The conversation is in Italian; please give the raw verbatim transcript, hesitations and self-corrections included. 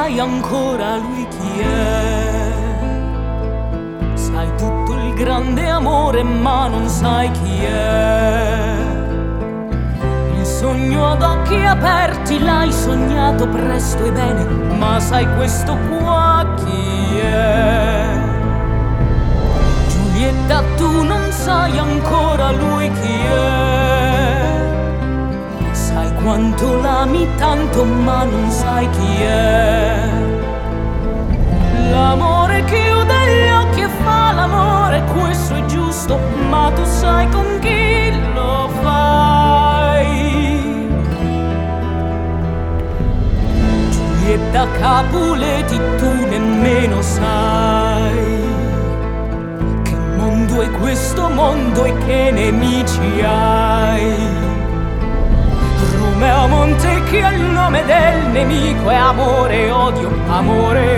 sai ancora lui chi è. Sai tutto il grande amore ma non sai chi è. Il sogno ad occhi aperti l'hai sognato presto e bene, ma sai questo qua chi è. Giulietta, tu non sai ancora lui chi è. Sai quanto l'ami tanto ma non sai chi è. L'amore chiude gli occhi e fa l'amore, questo è giusto, ma tu sai con chi lo fai. Giulietta Capuletti, tu nemmeno sai che mondo è questo mondo e che nemici hai. Romeo Monte che al nome del nemico è amore e odio, amore